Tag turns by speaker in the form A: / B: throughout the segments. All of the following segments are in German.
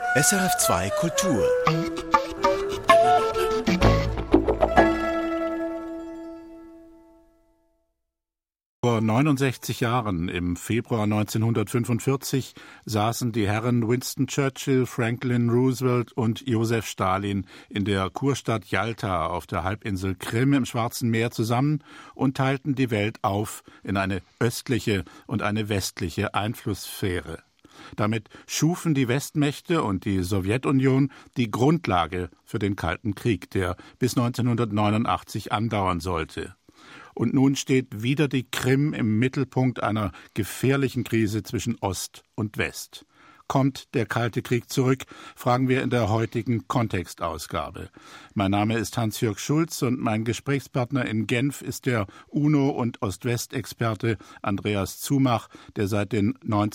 A: SRF2 Kultur. Vor 69 Jahren, im Februar 1945, saßen die Herren Winston Churchill, Franklin Roosevelt und Josef Stalin in der Kurstadt Jalta auf der Halbinsel Krim im Schwarzen Meer zusammen und teilten die Welt auf in eine östliche und eine westliche Einflusssphäre. Damit schufen die Westmächte und die Sowjetunion die Grundlage für den Kalten Krieg, der bis 1989 andauern sollte. Und nun steht wieder die Krim im Mittelpunkt einer gefährlichen Krise zwischen Ost und West. Kommt der Kalte Krieg zurück, fragen wir in der heutigen Kontextausgabe. Mein Name ist Hans-Jörg Schulz und mein Gesprächspartner in Genf ist der UNO- und Ost-West-Experte Andreas Zumach, der seit den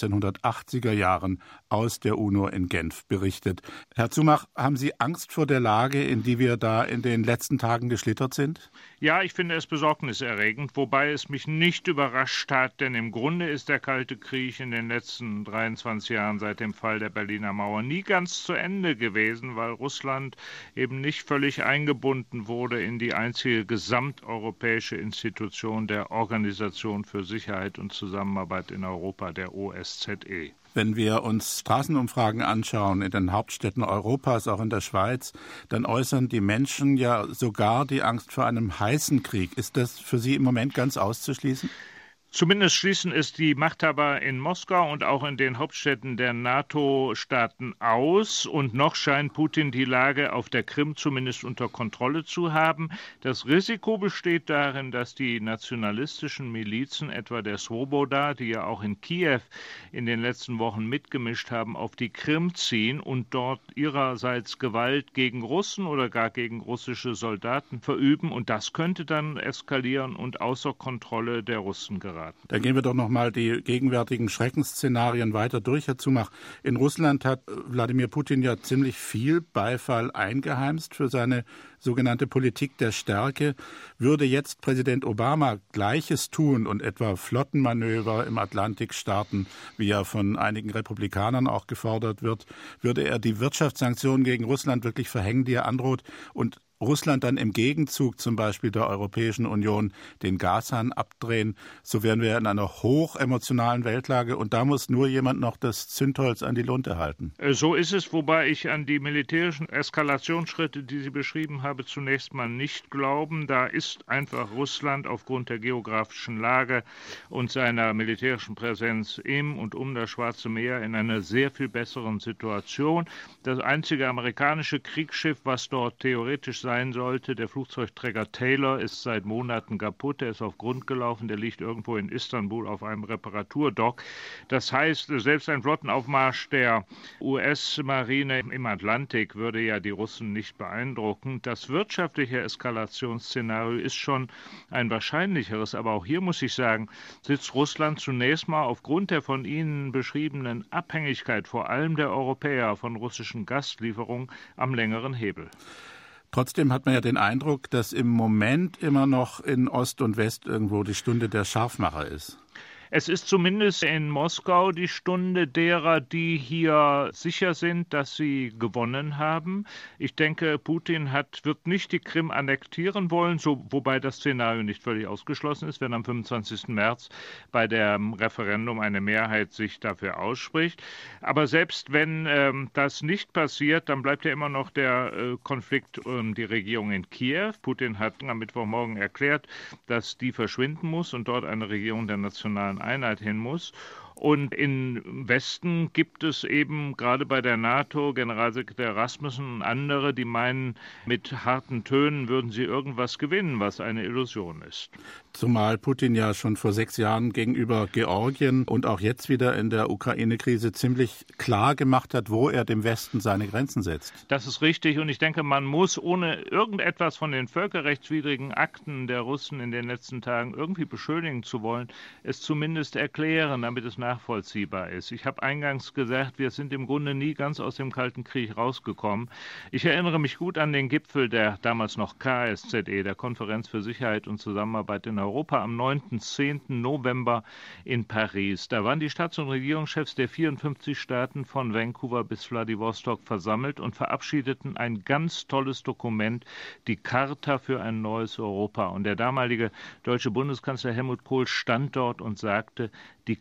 A: 1980er Jahren aus der UNO in Genf berichtet. Herr Zumach, haben Sie Angst vor der Lage, in die wir da in den letzten Tagen geschlittert sind?
B: Ja, ich finde es besorgniserregend, wobei es mich nicht überrascht hat, denn im Grunde ist der Kalte Krieg in den letzten 23 Jahren seit dem Fall der Berliner Mauer nie ganz zu Ende gewesen, weil Russland eben nicht völlig eingebunden wurde in die einzige gesamteuropäische Institution der Organisation für Sicherheit und Zusammenarbeit in Europa, der OSZE.
A: Wenn wir uns Straßenumfragen anschauen in den Hauptstädten Europas, auch in der Schweiz, dann äußern die Menschen ja sogar die Angst vor einem heißen Krieg. Ist das für Sie im Moment ganz auszuschließen?
B: Zumindest schließen es die Machthaber in Moskau und auch in den Hauptstädten der NATO-Staaten aus. Und noch scheint Putin die Lage auf der Krim zumindest unter Kontrolle zu haben. Das Risiko besteht darin, dass die nationalistischen Milizen, etwa der Swoboda, die ja auch in Kiew in den letzten Wochen mitgemischt haben, auf die Krim ziehen und dort ihrerseits Gewalt gegen Russen oder gar gegen russische Soldaten verüben. Und das könnte dann eskalieren und außer Kontrolle der Russen geraten.
A: Da gehen wir doch noch mal die gegenwärtigen Schreckensszenarien weiter durch, Herr Zumach. In Russland hat Wladimir Putin ja ziemlich viel Beifall eingeheimst für seine sogenannte Politik der Stärke. Würde jetzt Präsident Obama Gleiches tun und etwa Flottenmanöver im Atlantik starten, wie ja von einigen Republikanern auch gefordert wird, würde er die Wirtschaftssanktionen gegen Russland wirklich verhängen, die er androht, und Russland dann im Gegenzug zum Beispiel der Europäischen Union den Gashahn abdrehen, so wären wir in einer hochemotionalen Weltlage und da muss nur jemand noch das Zündholz an die Lunte halten.
B: So ist es, wobei ich an die militärischen Eskalationsschritte, die Sie beschrieben haben, zunächst mal nicht glauben. Da ist einfach Russland aufgrund der geografischen Lage und seiner militärischen Präsenz im und um das Schwarze Meer in einer sehr viel besseren Situation. Das einzige amerikanische Kriegsschiff, was dort theoretisch sein sollte, der Flugzeugträger Taylor, ist seit Monaten kaputt. Der ist auf Grund gelaufen. Der liegt irgendwo in Istanbul auf einem Reparaturdock. Das heißt, selbst ein Flottenaufmarsch der US-Marine im Atlantik würde ja die Russen nicht beeindrucken. Das wirtschaftliche Eskalationsszenario ist schon ein wahrscheinlicheres. Aber auch hier muss ich sagen, sitzt Russland zunächst mal aufgrund der von Ihnen beschriebenen Abhängigkeit, vor allem der Europäer, von russischen Gastlieferungen am längeren Hebel.
A: Trotzdem hat man ja den Eindruck, dass im Moment immer noch in Ost und West irgendwo die Stunde der Scharfmacher ist.
B: Es ist zumindest in Moskau die Stunde derer, die hier sicher sind, dass sie gewonnen haben. Ich denke, Putin wird nicht die Krim annektieren wollen, wobei das Szenario nicht völlig ausgeschlossen ist, wenn am 25. März bei dem Referendum eine Mehrheit sich dafür ausspricht. Aber selbst wenn das nicht passiert, dann bleibt ja immer noch der Konflikt um die Regierung in Kiew. Putin hat am Mittwochmorgen erklärt, dass die verschwinden muss und dort eine Regierung der nationalen Einheit hin muss. Und im Westen gibt es eben gerade bei der NATO Generalsekretär Rasmussen und andere, die meinen, mit harten Tönen würden sie irgendwas gewinnen, was eine Illusion ist.
A: Zumal Putin ja schon vor 6 Jahren gegenüber Georgien und auch jetzt wieder in der Ukraine-Krise ziemlich klar gemacht hat, wo er dem Westen seine Grenzen setzt.
B: Das ist richtig und ich denke, man muss, ohne irgendetwas von den völkerrechtswidrigen Akten der Russen in den letzten Tagen irgendwie beschönigen zu wollen, es zumindest erklären, damit es nach nachvollziehbar ist. Ich habe eingangs gesagt, wir sind im Grunde nie ganz aus dem Kalten Krieg rausgekommen. Ich erinnere mich gut an den Gipfel der damals noch KSZE, der Konferenz für Sicherheit und Zusammenarbeit in Europa, am 9. 10. November in Paris. Da waren die Staats- und Regierungschefs der 54 Staaten von Vancouver bis Wladiwostok versammelt und verabschiedeten ein ganz tolles Dokument, die Charta für ein neues Europa. Und der damalige deutsche Bundeskanzler Helmut Kohl stand dort und sagte, die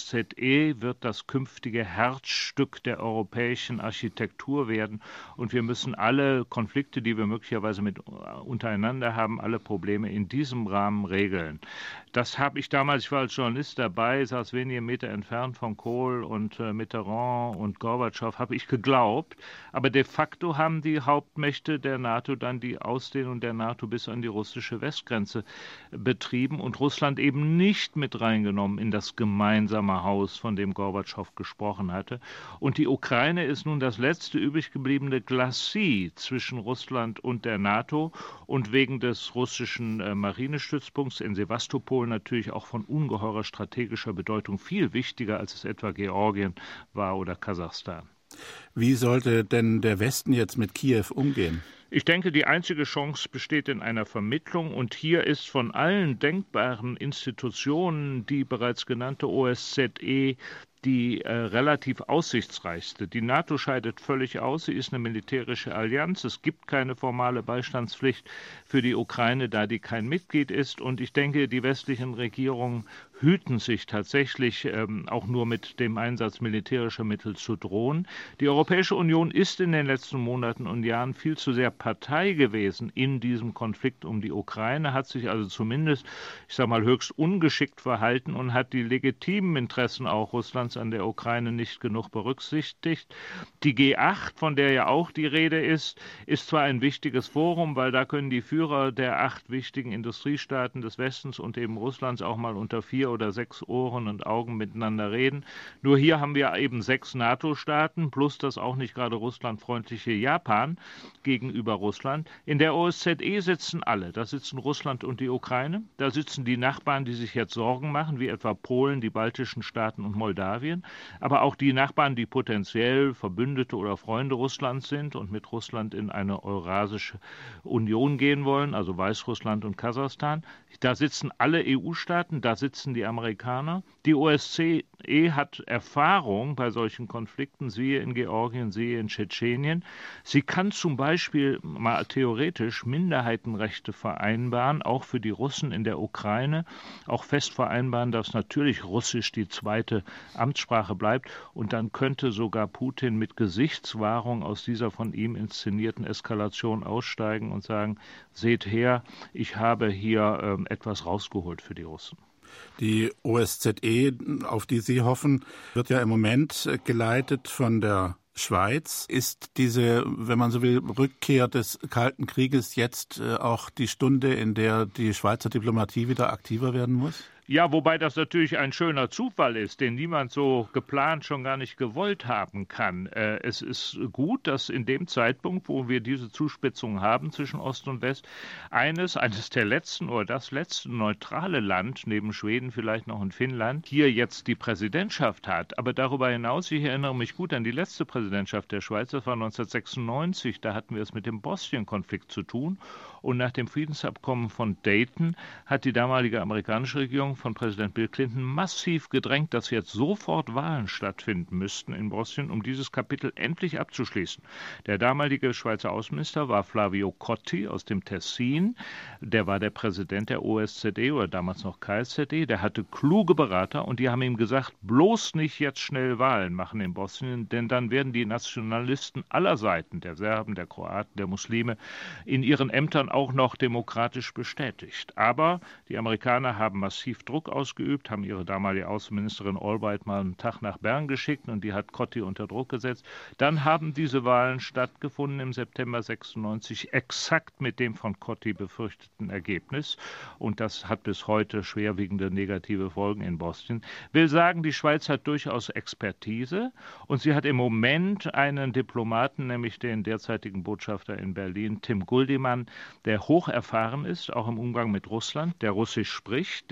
B: KSZE wird das künftige Herzstück der europäischen Architektur werden und wir müssen alle Konflikte, die wir möglicherweise untereinander haben, alle Probleme in diesem Rahmen regeln. Das habe ich damals, ich war als Journalist dabei, saß wenige Meter entfernt von Kohl und Mitterrand und Gorbatschow, habe ich geglaubt. Aber de facto haben die Hauptmächte der NATO dann die Ausdehnung der NATO bis an die russische Westgrenze betrieben und Russland eben nicht mit reingenommen in das gemeinsame Haus, von dem Gorbatschow gesprochen hatte. Und die Ukraine ist nun das letzte übrig gebliebene Glacis zwischen Russland und der NATO und wegen des russischen Marinestützpunkts in Sewastopol natürlich auch von ungeheurer strategischer Bedeutung, viel wichtiger, als es etwa Georgien war oder Kasachstan.
A: Wie sollte denn der Westen jetzt mit Kiew umgehen?
B: Ich denke, die einzige Chance besteht in einer Vermittlung und hier ist von allen denkbaren Institutionen die bereits genannte OSZE die relativ aussichtsreichste. Die NATO scheidet völlig aus, sie ist eine militärische Allianz, es gibt keine formale Beistandspflicht für die Ukraine, da die kein Mitglied ist und ich denke, die westlichen Regierungen hüten sich tatsächlich auch nur mit dem Einsatz militärischer Mittel zu drohen. Die Europäische Union ist in den letzten Monaten und Jahren viel zu sehr Partei gewesen in diesem Konflikt um die Ukraine, hat sich also zumindest, ich sage mal, höchst ungeschickt verhalten und hat die legitimen Interessen auch Russlands an der Ukraine nicht genug berücksichtigt. Die G8, von der ja auch die Rede ist zwar ein wichtiges Forum, weil da können die Führer der 8 wichtigen Industriestaaten des Westens und eben Russlands auch mal unter 4 oder 6 Ohren und Augen miteinander reden. Nur hier haben wir eben 6 NATO-Staaten plus das auch nicht gerade russlandfreundliche Japan gegenüber Russland. In der OSZE sitzen alle. Da sitzen Russland und die Ukraine. Da sitzen die Nachbarn, die sich jetzt Sorgen machen, wie etwa Polen, die baltischen Staaten und Moldawien. Aber auch die Nachbarn, die potenziell Verbündete oder Freunde Russlands sind und mit Russland in eine Eurasische Union gehen wollen, also Weißrussland und Kasachstan. Da sitzen alle EU-Staaten, da sitzen die Amerikaner. Die OSZE hat Erfahrung bei solchen Konflikten, siehe in Georgien, siehe in Tschetschenien. Sie kann zum Beispiel mal theoretisch Minderheitenrechte vereinbaren, auch für die Russen in der Ukraine, auch fest vereinbaren, dass natürlich Russisch die zweite Amtssprache bleibt und dann könnte sogar Putin mit Gesichtswahrung aus dieser von ihm inszenierten Eskalation aussteigen und sagen, seht her, ich habe hier etwas rausgeholt für die Russen.
A: Die OSZE, auf die Sie hoffen, wird ja im Moment geleitet von der Schweiz. Ist diese, wenn man so will, Rückkehr des Kalten Krieges jetzt auch die Stunde, in der die Schweizer Diplomatie wieder aktiver werden muss?
B: Ja, wobei das natürlich ein schöner Zufall ist, den niemand so geplant schon gar nicht gewollt haben kann. Es ist gut, dass in dem Zeitpunkt, wo wir diese Zuspitzung haben zwischen Ost und West, eines der letzten oder das letzte neutrale Land, neben Schweden vielleicht noch in Finnland, hier jetzt die Präsidentschaft hat. Aber darüber hinaus, ich erinnere mich gut an die letzte Präsidentschaft der Schweiz, das war 1996, da hatten wir es mit dem Bosnien-Konflikt zu tun. Und nach dem Friedensabkommen von Dayton hat die damalige amerikanische Regierung von Präsident Bill Clinton massiv gedrängt, dass jetzt sofort Wahlen stattfinden müssten in Bosnien, um dieses Kapitel endlich abzuschließen. Der damalige Schweizer Außenminister war Flavio Cotti aus dem Tessin. Der war der Präsident der OSZE oder damals noch KSZE. Der hatte kluge Berater und die haben ihm gesagt, bloß nicht jetzt schnell Wahlen machen in Bosnien, denn dann werden die Nationalisten aller Seiten, der Serben, der Kroaten, der Muslime, in ihren Ämtern auch noch demokratisch bestätigt. Aber die Amerikaner haben massiv Druck ausgeübt, haben ihre damalige Außenministerin Albright mal einen Tag nach Bern geschickt und die hat Cotti unter Druck gesetzt. Dann haben diese Wahlen stattgefunden im September 96, exakt mit dem von Cotti befürchteten Ergebnis. Und das hat bis heute schwerwiegende negative Folgen in Bosnien. Will sagen, die Schweiz hat durchaus Expertise und sie hat im Moment einen Diplomaten, nämlich den derzeitigen Botschafter in Berlin, Tim Guldimann, der hoch erfahren ist, auch im Umgang mit Russland, der Russisch spricht, der im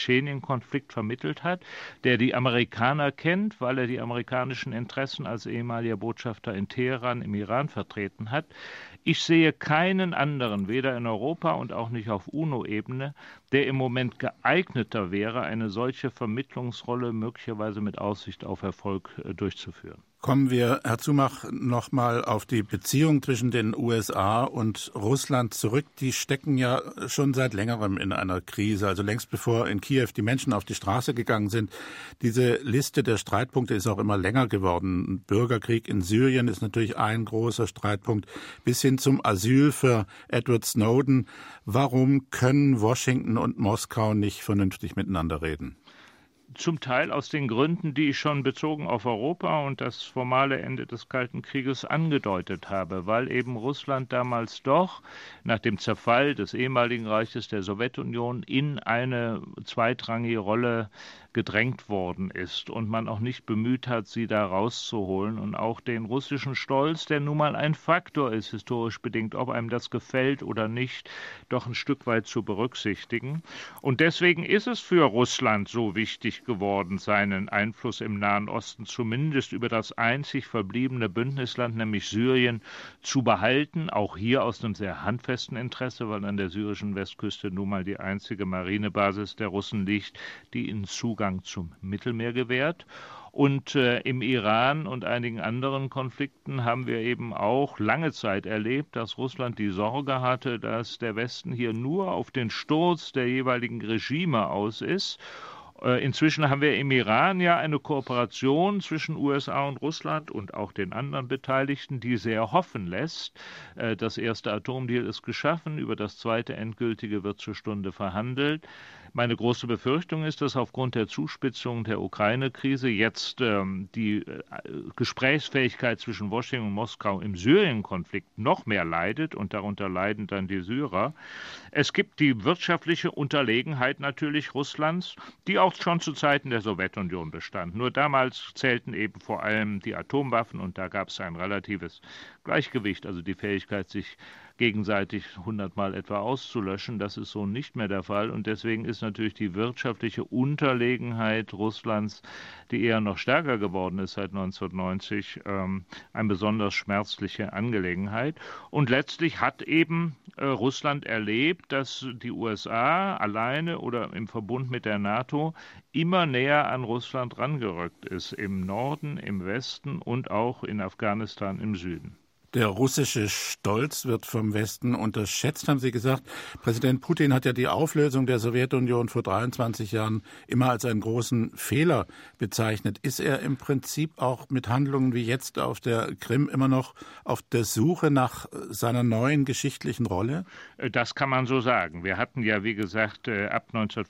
B: Tschetschenien-Konflikt vermittelt hat, der die Amerikaner kennt, weil er die amerikanischen Interessen als ehemaliger Botschafter in Teheran im Iran vertreten hat. Ich sehe keinen anderen, weder in Europa und auch nicht auf UNO-Ebene, der im Moment geeigneter wäre, eine solche Vermittlungsrolle möglicherweise mit Aussicht auf Erfolg durchzuführen.
A: Kommen wir, Herr Zumach, nochmal auf die Beziehung zwischen den USA und Russland zurück. Die stecken ja schon seit längerem in einer Krise, also längst bevor in Kiew die Menschen auf die Straße gegangen sind. Diese Liste der Streitpunkte ist auch immer länger geworden. Bürgerkrieg in Syrien ist natürlich ein großer Streitpunkt, bis hin zum Asyl für Edward Snowden. Warum können Washington und Moskau nicht vernünftig miteinander reden?
B: Zum Teil aus den Gründen, die ich schon bezogen auf Europa und das formale Ende des Kalten Krieges angedeutet habe, weil eben Russland damals doch nach dem Zerfall des ehemaligen Reiches der Sowjetunion in eine zweitrangige Rolle gedrängt worden ist und man auch nicht bemüht hat, sie da rauszuholen und auch den russischen Stolz, der nun mal ein Faktor ist, historisch bedingt, ob einem das gefällt oder nicht, doch ein Stück weit zu berücksichtigen. Und deswegen ist es für Russland so wichtig geworden, seinen Einfluss im Nahen Osten zumindest über das einzig verbliebene Bündnisland, nämlich Syrien, zu behalten, auch hier aus einem sehr handfesten Interesse, weil an der syrischen Westküste nun mal die einzige Marinebasis der Russen liegt, die ihnen Zugang zum Mittelmeer gewährt. Und im Iran und einigen anderen Konflikten haben wir eben auch lange Zeit erlebt, dass Russland die Sorge hatte, dass der Westen hier nur auf den Sturz der jeweiligen Regime aus ist. Inzwischen haben wir im Iran ja eine Kooperation zwischen USA und Russland und auch den anderen Beteiligten, die sehr hoffen lässt. Das erste Atomdeal ist geschaffen, über das zweite endgültige wird zur Stunde verhandelt. Meine große Befürchtung ist, dass aufgrund der Zuspitzung der Ukraine-Krise jetzt die Gesprächsfähigkeit zwischen Washington und Moskau im Syrien-Konflikt noch mehr leidet und darunter leiden dann die Syrer. Es gibt die wirtschaftliche Unterlegenheit natürlich Russlands, die auch schon zu Zeiten der Sowjetunion bestand. Nur damals zählten eben vor allem die Atomwaffen und da gab es ein relatives Gleichgewicht, also die Fähigkeit, sich gegenseitig 100-mal etwa auszulöschen. Das ist so nicht mehr der Fall und deswegen ist natürlich die wirtschaftliche Unterlegenheit Russlands, die eher noch stärker geworden ist seit 1990, eine besonders schmerzliche Angelegenheit. Und letztlich hat eben Russland erlebt, dass die USA alleine oder im Verbund mit der NATO immer näher an Russland rangerückt ist, im Norden, im Westen und auch in Afghanistan im Süden.
A: Der russische Stolz wird vom Westen unterschätzt, haben Sie gesagt. Präsident Putin hat ja die Auflösung der Sowjetunion vor 23 Jahren immer als einen großen Fehler bezeichnet. Ist er im Prinzip auch mit Handlungen wie jetzt auf der Krim immer noch auf der Suche nach seiner neuen geschichtlichen Rolle?
B: Das kann man so sagen. Wir hatten ja, wie gesagt, ab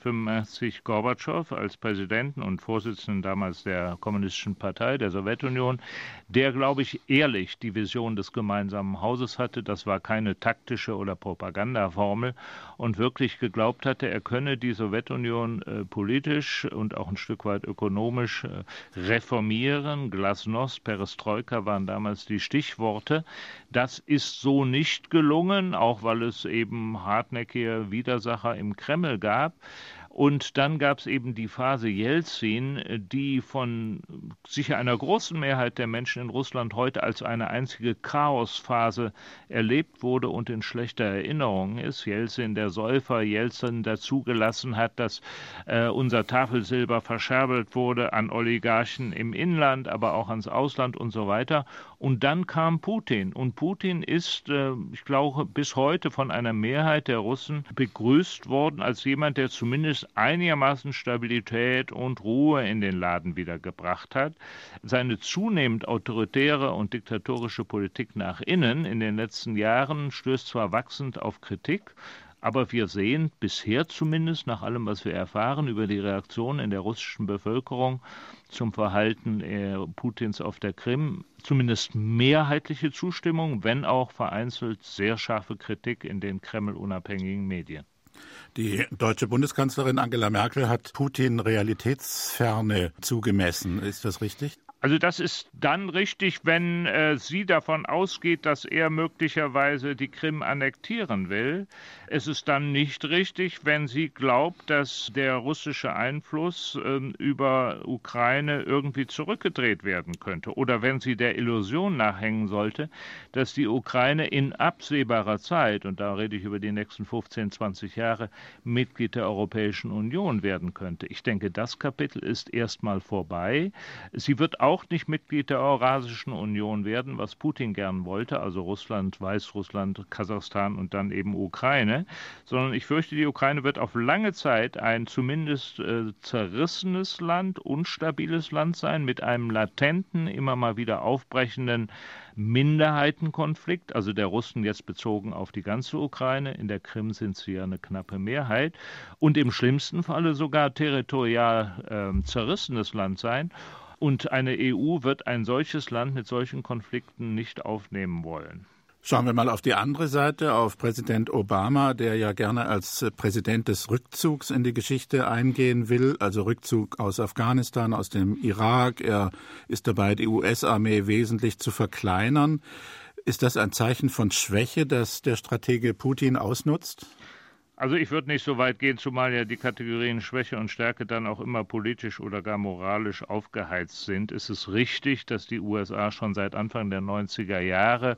B: 1985 Gorbatschow als Präsidenten und Vorsitzenden damals der Kommunistischen Partei der Sowjetunion, der, glaube ich, ehrlich die Vision des gemeinsamen Hauses hatte. Das war keine taktische oder Propagandaformel und wirklich geglaubt hatte, er könne die Sowjetunion politisch und auch ein Stück weit ökonomisch reformieren. Glasnost, Perestroika waren damals die Stichworte. Das ist so nicht gelungen, auch weil es eben hartnäckige Widersacher im Kreml gab. Und dann gab es eben die Phase Jelzin, die von sicher einer großen Mehrheit der Menschen in Russland heute als eine einzige Chaosphase erlebt wurde und in schlechter Erinnerung ist. Jelzin, der Säufer, Jelzin, der zugelassen hat, dass unser Tafelsilber verscherbelt wurde an Oligarchen im Inland, aber auch ans Ausland und so weiter. Und dann kam Putin. Und Putin ist, ich glaube, bis heute von einer Mehrheit der Russen begrüßt worden als jemand, der zumindest einigermaßen Stabilität und Ruhe in den Laden wiedergebracht hat. Seine zunehmend autoritäre und diktatorische Politik nach innen in den letzten Jahren stößt zwar wachsend auf Kritik, aber wir sehen bisher zumindest, nach allem, was wir erfahren über die Reaktion in der russischen Bevölkerung zum Verhalten Putins auf der Krim, zumindest mehrheitliche Zustimmung, wenn auch vereinzelt sehr scharfe Kritik in den Kreml-unabhängigen Medien.
A: Die deutsche Bundeskanzlerin Angela Merkel hat Putin Realitätsferne zugemessen. Ist das richtig?
B: Also das ist dann richtig, wenn sie davon ausgeht, dass er möglicherweise die Krim annektieren will. Es ist dann nicht richtig, wenn sie glaubt, dass der russische Einfluss über Ukraine irgendwie zurückgedreht werden könnte. Oder wenn sie der Illusion nachhängen sollte, dass die Ukraine in absehbarer Zeit, und da rede ich über die nächsten 15, 20 Jahre, Mitglied der Europäischen Union werden könnte. Ich denke, das Kapitel ist erstmal vorbei. Sie wird auch nicht Mitglied der Eurasischen Union werden, was Putin gern wollte, also Russland, Weißrussland, Kasachstan und dann eben Ukraine, sondern ich fürchte, die Ukraine wird auf lange Zeit ein zumindest zerrissenes Land, unstabiles Land sein, mit einem latenten, immer mal wieder aufbrechenden Minderheitenkonflikt, also der Russen jetzt bezogen auf die ganze Ukraine. In der Krim sind sie ja eine knappe Mehrheit und im schlimmsten Falle sogar territorial zerrissenes Land sein. Und eine EU wird ein solches Land mit solchen Konflikten nicht aufnehmen wollen.
A: Schauen wir mal auf die andere Seite, auf Präsident Obama, der ja gerne als Präsident des Rückzugs in die Geschichte eingehen will, also Rückzug aus Afghanistan, aus dem Irak. Er ist dabei, die US-Armee wesentlich zu verkleinern. Ist das ein Zeichen von Schwäche, das der Stratege Putin ausnutzt?
B: Also ich würde nicht so weit gehen, zumal ja die Kategorien Schwäche und Stärke dann auch immer politisch oder gar moralisch aufgeheizt sind. Es ist richtig, dass die USA schon seit Anfang der 90er Jahre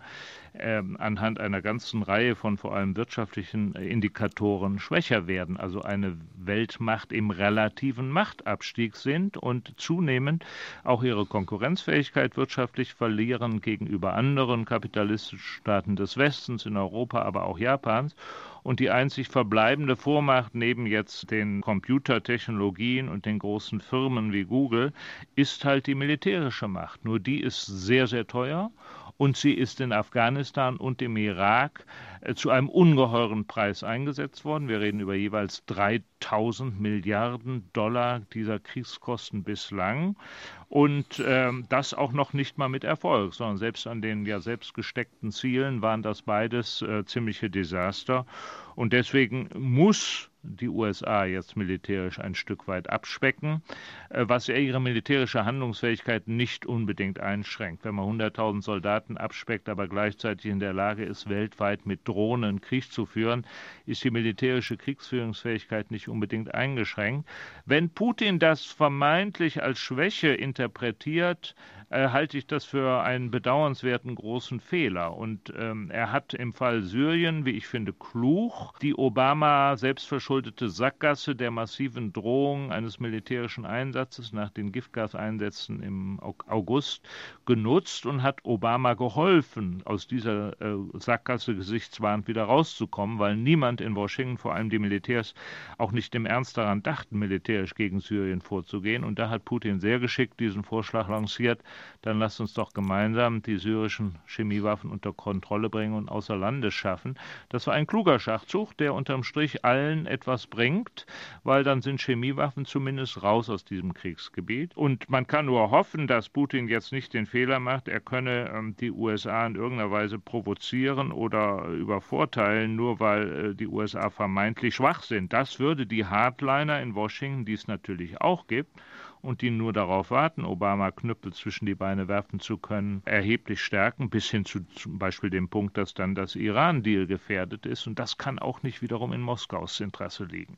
B: anhand einer ganzen Reihe von vor allem wirtschaftlichen Indikatoren schwächer werden, also eine Weltmacht im relativen Machtabstieg sind und zunehmend auch ihre Konkurrenzfähigkeit wirtschaftlich verlieren gegenüber anderen kapitalistischen Staaten des Westens, in Europa, aber auch Japans. Und die einzig verbleibende Vormacht neben jetzt den Computertechnologien und den großen Firmen wie Google ist halt die militärische Macht. Nur die ist sehr, sehr teuer. Und sie ist in Afghanistan und im Irak zu einem ungeheuren Preis eingesetzt worden. Wir reden über jeweils 3.000 Milliarden Dollar dieser Kriegskosten bislang. Und das auch noch nicht mal mit Erfolg, sondern selbst an den ja selbst gesteckten Zielen waren das beides ziemliche Desaster. Und deswegen muss die USA jetzt militärisch ein Stück weit abspecken, was ihre militärische Handlungsfähigkeit nicht unbedingt einschränkt. Wenn man 100.000 Soldaten abspeckt, aber gleichzeitig in der Lage ist, weltweit mit Drohnen Krieg zu führen, ist die militärische Kriegsführungsfähigkeit nicht unbedingt eingeschränkt. Wenn Putin das vermeintlich als Schwäche interpretiert, halte ich das für einen bedauernswerten großen Fehler. Und er hat im Fall Syrien, wie ich finde, klug die Obama selbstverschuldete Sackgasse der massiven Drohung eines militärischen Einsatzes nach den Giftgaseinsätzen im August genutzt und hat Obama geholfen, aus dieser Sackgasse gesichtswahrend wieder rauszukommen, weil niemand in Washington, vor allem die Militärs, auch nicht im Ernst daran dachten, militärisch gegen Syrien vorzugehen. Und da hat Putin sehr geschickt diesen Vorschlag lanciert, dann lasst uns doch gemeinsam die syrischen Chemiewaffen unter Kontrolle bringen und außer Landes schaffen. Das war ein kluger Schachzug, der unterm Strich allen etwas bringt, weil dann sind Chemiewaffen zumindest raus aus diesem Kriegsgebiet. Und man kann nur hoffen, dass Putin jetzt nicht den Fehler macht, er könne die USA in irgendeiner Weise provozieren oder übervorteilen, nur weil die USA vermeintlich schwach sind. Das würde die Hardliner in Washington, die es natürlich auch gibt, und die nur darauf warten, Obama Knüppel zwischen die Beine werfen zu können, erheblich stärken, bis hin zu zum Beispiel dem Punkt, dass dann das Iran-Deal gefährdet ist. Und das kann auch nicht wiederum in Moskaus Interesse liegen.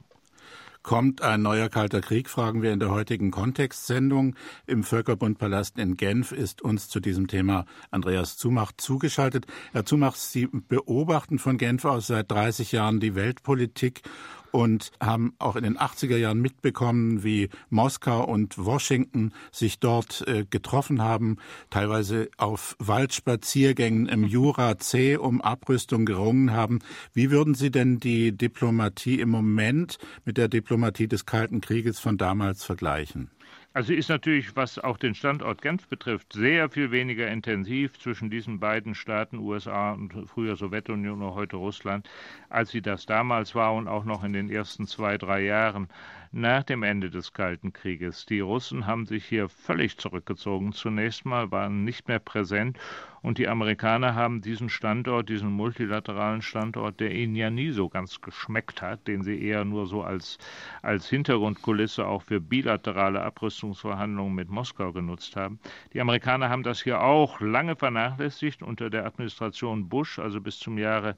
A: Kommt ein neuer Kalter Krieg, fragen wir in der heutigen Kontextsendung. Im Völkerbundpalast in Genf ist uns zu diesem Thema Andreas Zumacht zugeschaltet. Herr Zumacht, Sie beobachten von Genf aus seit 30 Jahren die Weltpolitik und haben auch in den 80er Jahren mitbekommen, wie Moskau und Washington sich dort getroffen haben, teilweise auf Waldspaziergängen im Jura-C um Abrüstung gerungen haben. Wie würden Sie denn die Diplomatie im Moment mit der Diplomatie des Kalten Krieges von damals vergleichen?
B: Also ist natürlich, was auch den Standort Genf betrifft, sehr viel weniger intensiv zwischen diesen beiden Staaten, USA und früher Sowjetunion oder heute Russland, als sie das damals war und auch noch in den ersten 2, 3 Jahren nach dem Ende des Kalten Krieges. Die Russen haben sich hier völlig zurückgezogen. Zunächst mal waren nicht mehr präsent Und die Amerikaner haben diesen Standort, diesen multilateralen Standort, der ihnen ja nie so ganz geschmeckt hat, den sie eher nur so als Hintergrundkulisse auch für bilaterale Abrüstungsverhandlungen mit Moskau genutzt haben. Die Amerikaner haben das hier auch lange vernachlässigt unter der Administration Bush, also bis zum Jahre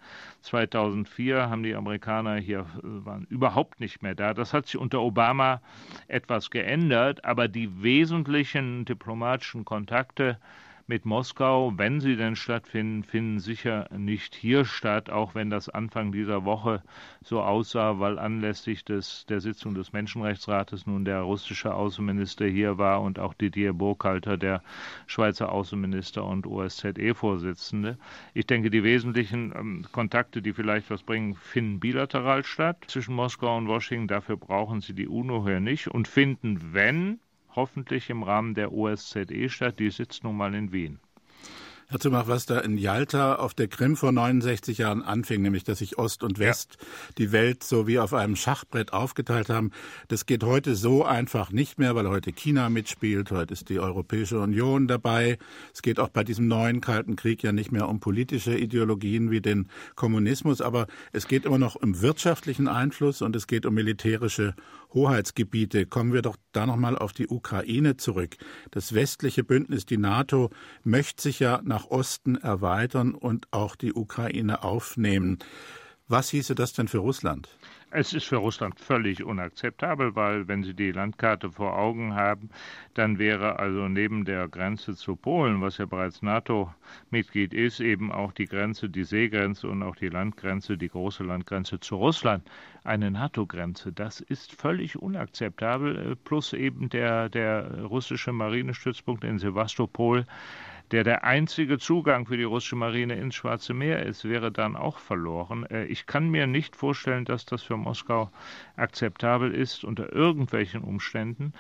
B: 2004 haben die Amerikaner hier waren überhaupt nicht mehr da. Das hat sich unter Obama etwas geändert, aber die wesentlichen diplomatischen Kontakte mit Moskau, wenn sie denn stattfinden, finden sicher nicht hier statt, auch wenn das Anfang dieser Woche so aussah, weil anlässlich der Sitzung des Menschenrechtsrates nun der russische Außenminister hier war und auch Didier Burkhalter, der Schweizer Außenminister und OSZE-Vorsitzende. Ich denke, die wesentlichen Kontakte, die vielleicht was bringen, finden bilateral statt zwischen Moskau und Washington. Dafür brauchen sie die UNO hier nicht und finden, wenn, hoffentlich im Rahmen der OSZE statt. Die sitzt nun mal in Wien.
A: Herr Zumach, was da in Jalta auf der Krim vor 69 Jahren anfing, nämlich dass sich Ost und West die Welt so wie auf einem Schachbrett aufgeteilt haben, das geht heute so einfach nicht mehr, weil heute China mitspielt, heute ist die Europäische Union dabei. Es geht auch bei diesem neuen Kalten Krieg ja nicht mehr um politische Ideologien wie den Kommunismus, aber es geht immer noch um wirtschaftlichen Einfluss und es geht um militärische Hoheitsgebiete. Kommen wir doch da nochmal auf die Ukraine zurück. Das westliche Bündnis, die NATO, möchte sich ja nach Osten erweitern und auch die Ukraine aufnehmen. Was hieße das denn für Russland?
B: Es ist für Russland völlig unakzeptabel, weil wenn Sie die Landkarte vor Augen haben, dann wäre also neben der Grenze zu Polen, was ja bereits NATO-Mitglied ist, eben auch die Grenze, die Seegrenze und auch die Landgrenze, die große Landgrenze zu Russland, eine NATO-Grenze. Das ist völlig unakzeptabel, plus eben der russische Marinestützpunkt in Sewastopol, der einzige Zugang für die russische Marine ins Schwarze Meer ist, wäre dann auch verloren. Ich kann mir nicht vorstellen, dass das für Moskau akzeptabel ist unter irgendwelchen Umständen.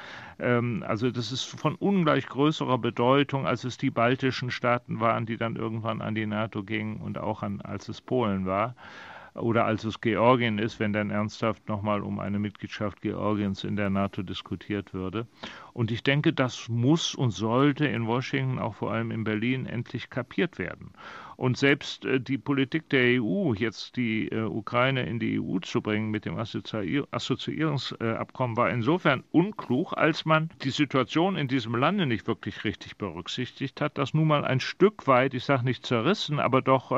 B: Also das ist von ungleich größerer Bedeutung, als es die baltischen Staaten waren, die dann irgendwann an die NATO gingen und auch als es Polen war. Oder als es Georgien ist, wenn dann ernsthaft nochmal um eine Mitgliedschaft Georgiens in der NATO diskutiert würde. Und ich denke, das muss und sollte in Washington, auch vor allem in Berlin, endlich kapiert werden. Und selbst die Politik der EU, jetzt die Ukraine in die EU zu bringen mit dem Assoziierungsabkommen, war insofern unklug, als man die Situation in diesem Lande nicht wirklich richtig berücksichtigt hat, das nun mal ein Stück weit, ich sage nicht zerrissen, aber doch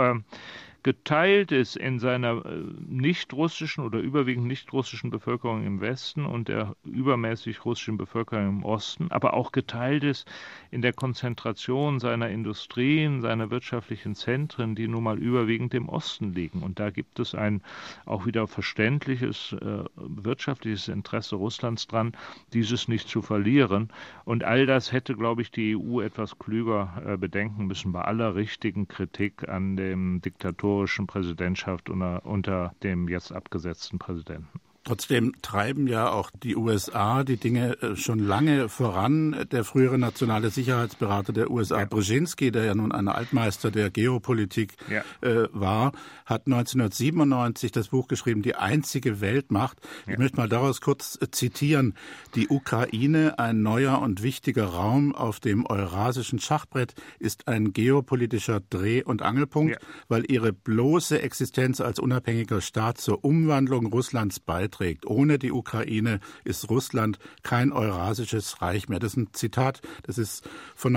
B: geteilt ist in seiner nicht-russischen oder überwiegend nicht-russischen Bevölkerung im Westen und der übermäßig russischen Bevölkerung im Osten, aber auch geteilt ist in der Konzentration seiner Industrien, seiner wirtschaftlichen Zentren, die nun mal überwiegend im Osten liegen. Und da gibt es ein auch wieder verständliches wirtschaftliches Interesse Russlands dran, dieses nicht zu verlieren. Und all das hätte, glaube ich, die EU etwas klüger bedenken müssen, bei aller richtigen Kritik an dem diktatorischen Präsidentschaft unter dem jetzt abgesetzten Präsidenten.
A: Trotzdem treiben ja auch die USA die Dinge schon lange voran. Der frühere nationale Sicherheitsberater der USA, Brzezinski, der ja nun ein Altmeister der Geopolitik war, hat 1997 das Buch geschrieben, Die einzige Weltmacht. Ich möchte mal daraus kurz zitieren. Die Ukraine, ein neuer und wichtiger Raum auf dem eurasischen Schachbrett, ist ein geopolitischer Dreh- und Angelpunkt, weil ihre bloße Existenz als unabhängiger Staat zur Umwandlung Russlands beiträgt. Ohne die Ukraine ist Russland kein eurasisches Reich mehr. Das ist ein Zitat, das ist von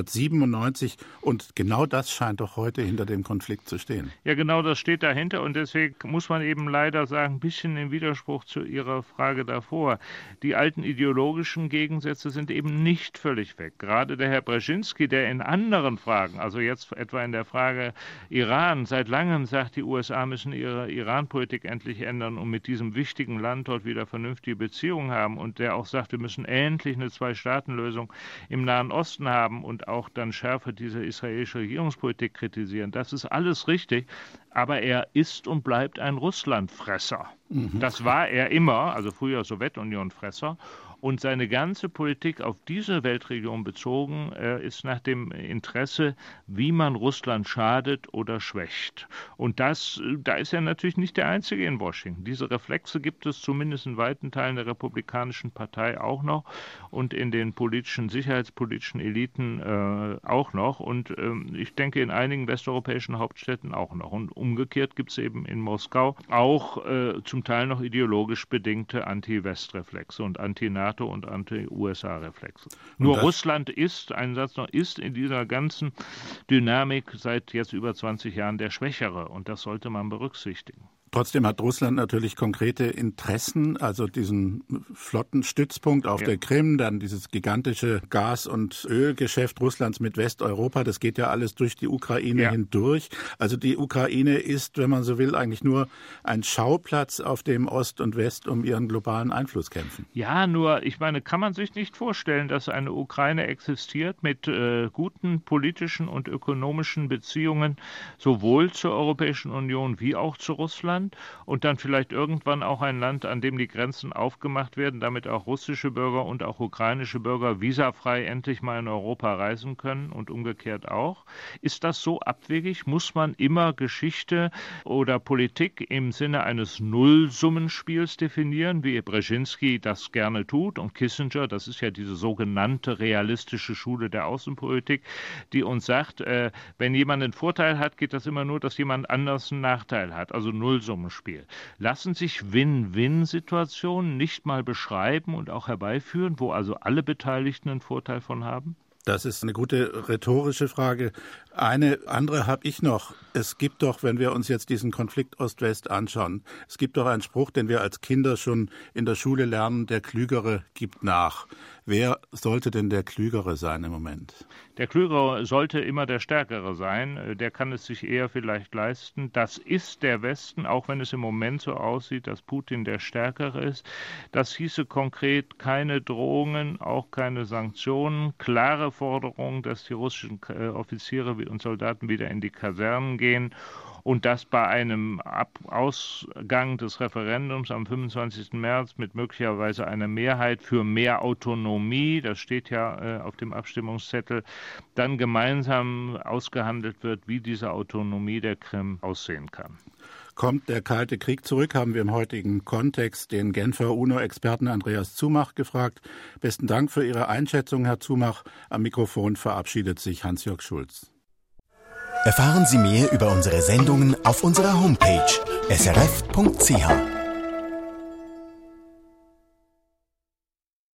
A: 1997 und genau das scheint doch heute hinter dem Konflikt zu stehen.
B: Ja, genau das steht dahinter und deswegen muss man eben leider sagen, ein bisschen im Widerspruch zu Ihrer Frage davor. Die alten ideologischen Gegensätze sind eben nicht völlig weg. Gerade der Herr Brzezinski, der in anderen Fragen, also jetzt etwa in der Frage Iran, seit langem sagt, die USA müssen ihre Iran-Politik endlich ändern, um mit diesem wichtigen Land dort wieder vernünftige Beziehungen haben und der auch sagt, wir müssen endlich eine Zwei-Staaten-Lösung im Nahen Osten haben und auch dann schärfer diese israelische Regierungspolitik kritisieren. Das ist alles richtig, aber er ist und bleibt ein Russlandfresser. Das war er immer, also früher Sowjetunion-Fresser. Und seine ganze Politik auf diese Weltregion bezogen ist nach dem Interesse, wie man Russland schadet oder schwächt. Und da ist er natürlich nicht der Einzige in Washington. Diese Reflexe gibt es zumindest in weiten Teilen der Republikanischen Partei auch noch und in den sicherheitspolitischen Eliten auch noch. Und ich denke, in einigen westeuropäischen Hauptstädten auch noch. Und umgekehrt gibt es eben in Moskau auch zum Teil noch ideologisch bedingte Anti-West-Reflexe und Anti-NATO- und Anti-USA-Reflexe. Nur Russland ist in dieser ganzen Dynamik seit jetzt über 20 Jahren der Schwächere. Und das sollte man berücksichtigen.
A: Trotzdem hat Russland natürlich konkrete Interessen, also diesen Flottenstützpunkt auf der Krim, dann dieses gigantische Gas- und Ölgeschäft Russlands mit Westeuropa, das geht ja alles durch die Ukraine hindurch. Also die Ukraine ist, wenn man so will, eigentlich nur ein Schauplatz, auf dem Ost und West um ihren globalen Einfluss kämpfen.
B: Ja, nur, ich meine, kann man sich nicht vorstellen, dass eine Ukraine existiert mit guten politischen und ökonomischen Beziehungen, sowohl zur Europäischen Union wie auch zu Russland? Und dann vielleicht irgendwann auch ein Land, an dem die Grenzen aufgemacht werden, damit auch russische Bürger und auch ukrainische Bürger visafrei endlich mal in Europa reisen können und umgekehrt auch. Ist das so abwegig? Muss man immer Geschichte oder Politik im Sinne eines Nullsummenspiels definieren, wie Brzezinski das gerne tut und Kissinger, das ist ja diese sogenannte realistische Schule der Außenpolitik, die uns sagt, wenn jemand einen Vorteil hat, geht das immer nur, dass jemand anders einen Nachteil hat, also Nullsummenspiel. Lassen sich Win-Win-Situationen nicht mal beschreiben und auch herbeiführen, wo also alle Beteiligten einen Vorteil von haben?
A: Das ist eine gute rhetorische Frage. Eine andere habe ich noch. Es gibt doch, wenn wir uns jetzt diesen Konflikt Ost-West anschauen, es gibt doch einen Spruch, den wir als Kinder schon in der Schule lernen, der Klügere gibt nach. Wer sollte denn der Klügere sein im Moment?
B: Der Klügere sollte immer der Stärkere sein. Der kann es sich eher vielleicht leisten. Das ist der Westen, auch wenn es im Moment so aussieht, dass Putin der Stärkere ist. Das hieße konkret keine Drohungen, auch keine Sanktionen, klare Forderung, dass die russischen Offiziere und Soldaten wieder in die Kasernen gehen und dass bei einem Ausgang des Referendums am 25. März mit möglicherweise einer Mehrheit für mehr Autonomie, das steht ja auf dem Abstimmungszettel, dann gemeinsam ausgehandelt wird, wie diese Autonomie der Krim aussehen kann.
A: Kommt der Kalte Krieg zurück, haben wir im heutigen Kontext den Genfer UNO-Experten Andreas Zumach gefragt. Besten Dank für Ihre Einschätzung, Herr Zumach. Am Mikrofon verabschiedet sich Hans-Jörg Schulz.
C: Erfahren Sie mehr über unsere Sendungen auf unserer Homepage srf.ch.